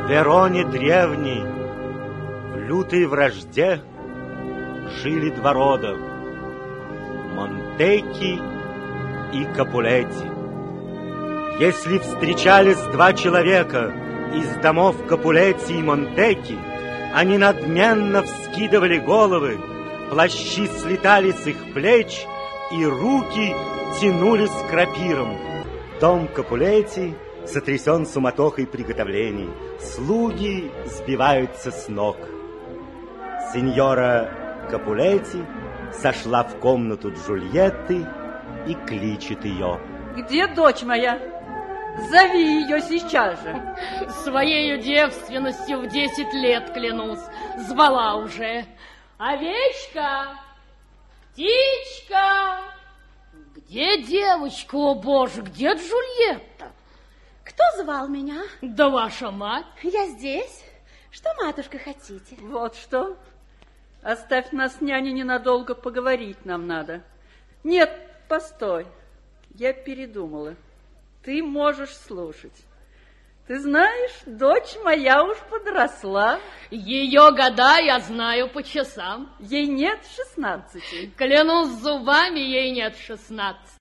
В Вероне древней, в лютой вражде, жили два рода — Монтеки и Капулетти. Если встречались два человека из домов Капулетти и Монтеки, они надменно вскидывали головы, плащи слетали с их плеч, и руки тянулись к рапирам. Дом Капулетти сотрясен суматохой приготовлений. Слуги сбиваются с ног. Сеньора Капулетти сошла в комнату Джульетты и кличет ее. Где дочь моя? Зови ее сейчас же. Своею девственностью в 10 лет, клянусь, звала уже. Овечка, птичка, где девочка, о боже, где Джульетта? Кто звал меня? Да ваша мать. Я здесь. Что, матушка, хотите? Вот что. Оставь нас, няня, ненадолго, поговорить нам надо. Нет, постой. Я передумала. Ты можешь слушать. Ты знаешь, дочь моя уж подросла. Ее года я знаю по часам. Ей нет 16. Клянусь зубами, ей нет 16.